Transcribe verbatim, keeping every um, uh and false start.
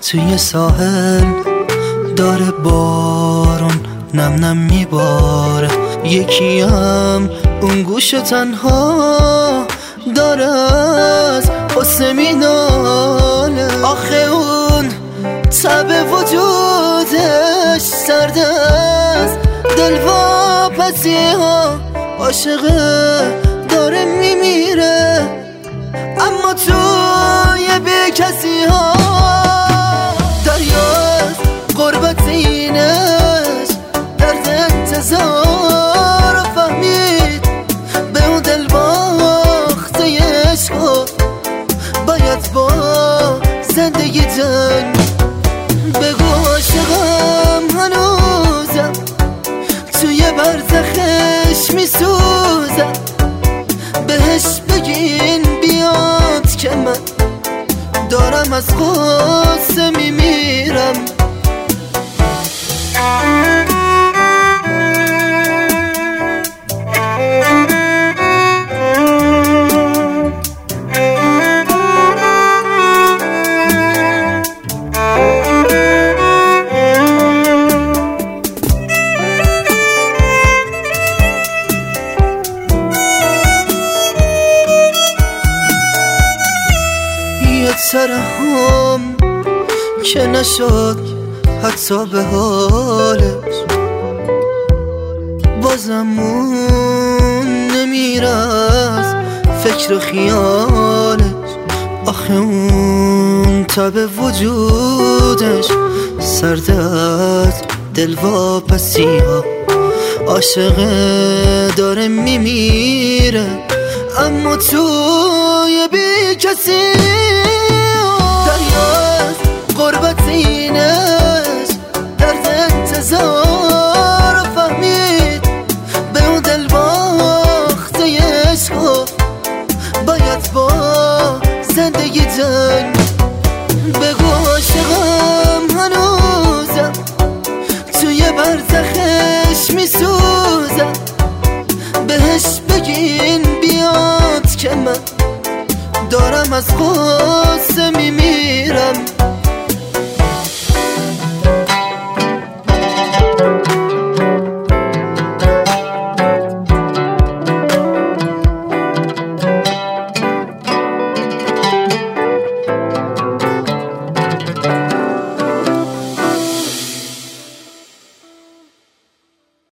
توی ساحل داره بارون نم نم میباره، یکیم اون گوش تنها داره از قصه میناله. آخه اون تب وجودش سرد از دلواپسی ها، عاشقه داره میمیره اما توی بی کسی ها. دریاست غربت اینش درد انتظار فهمید، به اون دل باخته عشقا باید با زندگی جنگ. بگو عاشقم هنوزم توی برزخش میسوزم، بهش بگین بیاد که من دارم از غصه میمیرم. ترحم که نشد حتی به حالش، بازمون نمیره از فکر و خیالش. آخه اون تب وجودش سرد از دلواپسی ها، عاشقه داره میمیره اما توی بی کسی. دریاست غربت اینش درد انتظار فهمید، به اون دل باخته عشقا باید با زندگی جنگ. بگو عاشقم هنوزم توی برزخش میسوزم، بهش بگین بیاد که من دارم از غصه میمیرم.